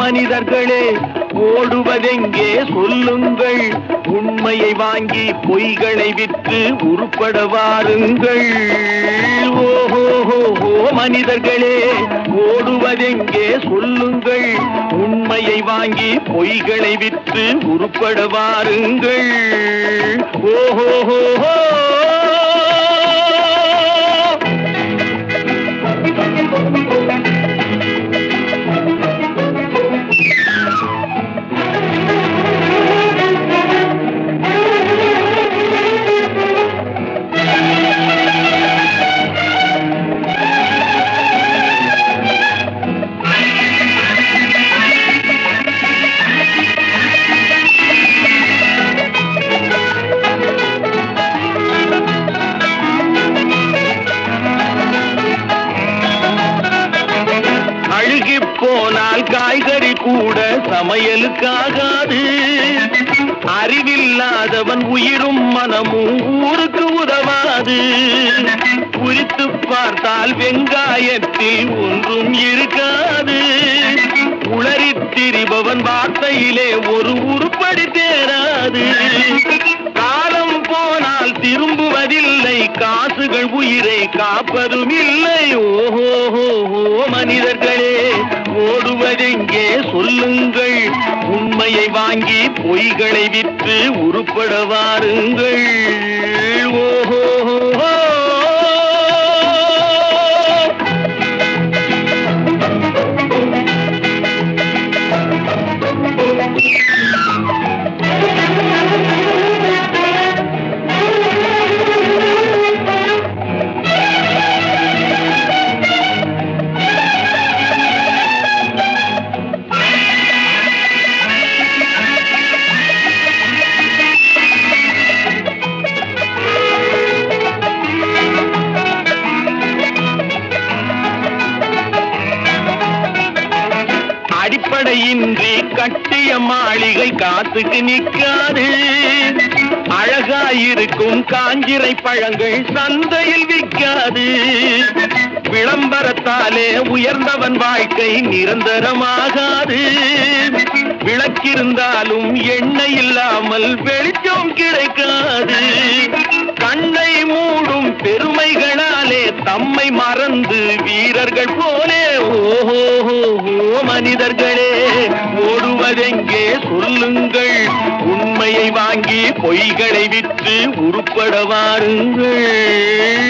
மனிதர்களே ஓடுவதெங்கே சொல்லுங்கள் உண்மையை வாங்கி பொய்களை விற்று உருப்பட வாருங்கள் ஓஹோ மனிதர்களே ஓடுவதெங்கே சொல்லுங்கள் உண்மையை வாங்கி பொய்களை விற்று உருப்பட வாருங்கள் ஓஹோ போனால் காய்கறி கூட சமையலுக்காகாது அறிவில்லாதவன் உயிரும் மனமும் ஊருக்கு உதவாது குறித்து பார்த்தால் வெங்காயத்தில் ஒன்றும் இருக்காது உளறித் திரிபவன் வார்த்தையிலே ஒரு உருப்படி தேராது காலம் போனால் திரும்புவதில்லை காசுகள் உயிரை காப்பதும் இல்லை ஓஹோ மனிதர்களே ஓடுவதெங்கே சொல்லுங்கள் உண்மையை வாங்கி பொய்களை விற்று உருப்பட வாருங்கள் ஓஹோ அடிப்படையின்றி கட்டிய மாளிகை காத்துக்கு நிற்காது அழகாயிருக்கும் காஞ்சிரை பழங்கள் சந்தையில் விற்காது விளம்பரத்தாலே உயர்ந்தவன் வாழ்க்கை நிரந்தரமாகாது விளக்கிருந்தாலும் எண்ணெய் இல்லாமல் வெளிச்சம் கிடைக்காது கண்ணை மூடும் பெருமைகளாலே தம்மை மறந்து வீரர்கள் போலே ஓஹோ மனிதர்களே ஓடுவதெங்கே சொல்லுங்கள் உண்மையை வாங்கி பொய்களை விற்று உருப்பட வாருங்கள்